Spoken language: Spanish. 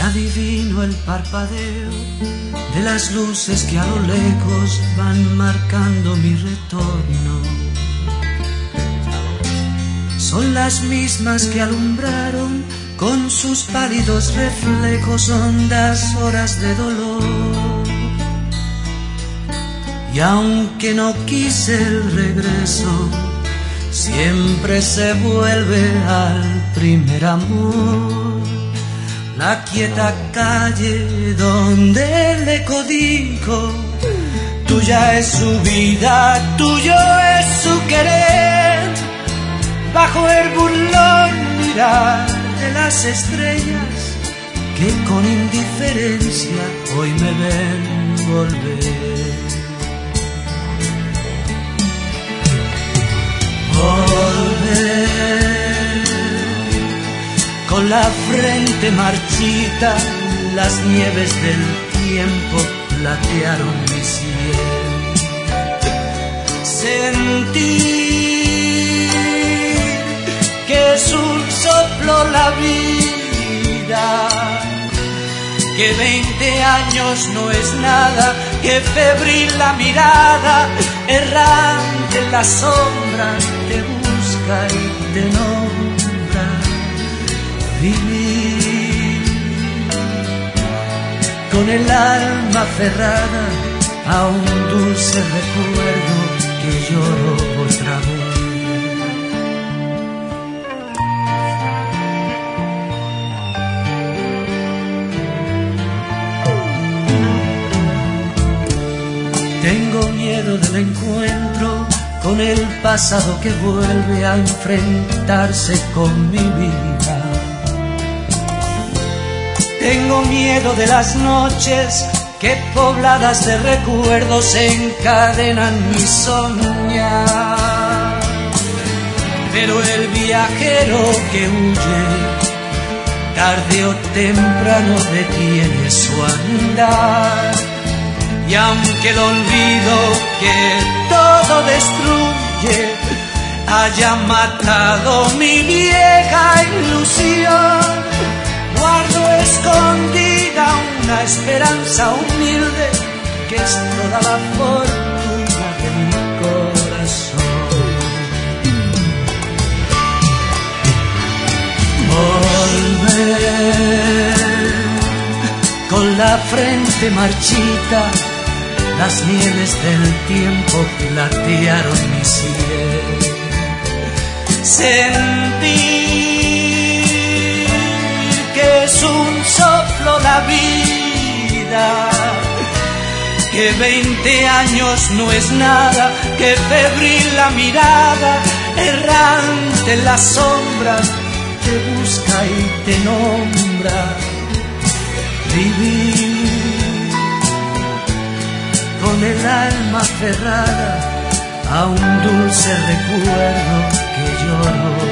adivino el parpadeo de las luces que a lo lejos van marcando mi retorno. Son las mismas que alumbraron con sus pálidos reflejos hondas horas de dolor. Y aunque no quise el regreso, siempre se vuelve al primer amor. La quieta calle donde el eco dijo: tuya es su vida, tuyo es su querer. Bajo el burlón mirar de las estrellas que con indiferencia hoy me ven volver. Volver, con la frente marchita, las nieves del tiempo platearon mi sien. Sentir que es un soplo la vida, que 20 años no es nada, que febril la mirada, errante en la sombra, te busca y te nombra. Vivir con el alma aferrada a un dulce recuerdo que lloro otra vez. Tengo miedo del encuentro con el pasado que vuelve a enfrentarse con mi vida. Tengo miedo de las noches que pobladas de recuerdos encadenan mi soñar. Pero el viajero que huye, tarde o temprano detiene su andar. Y aunque el olvido que todo destruye haya matado mi vieja ilusión, guardo escondida una esperanza humilde que es toda la fortuna de mi corazón. Volver con la frente marchita, las nieves del tiempo platearon mi sien. Sentir que es un soplo la vida, que 20 años no es nada, que febril la mirada, errante en las sombras, te busca y te nombra. Vivir con el alma aferrada a un dulce recuerdo que lloro